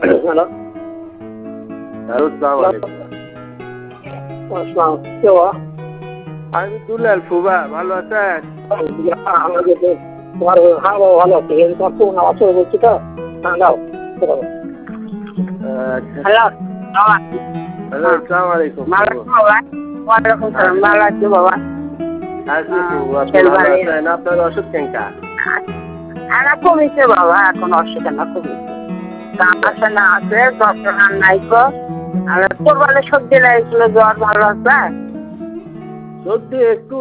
Hello, আসসালামু আলাইকুম। আসসালাম, কে বাবা? আমি দুলাল ফুবা, ভালো আছেন? আমাদের তোমার হ্যাঁ বাবা ভালো আছে, তোমার ফোন আওয়াজ করে বলছি তো। হ্যাঁ দাও আচ্ছা। হ্যালো বাবা, হ্যালো, আসসালামু আলাইকুম। ভালো আছো বাবা? ওয়ালাইকুম সালাম, ভালো আছি বাবা। আছি ফুবু, আপনি ভালো আছেন? আপনার অসুখ কেনকা? আমার কমিছে বাবা, এখন অসুখ না কমিছে। কামাশা না আছে, যন্ত্রণা নাই তো। আর কোরবানি সবজি লাগছিল, জ্বর ভালো আছে? সর্দি একটু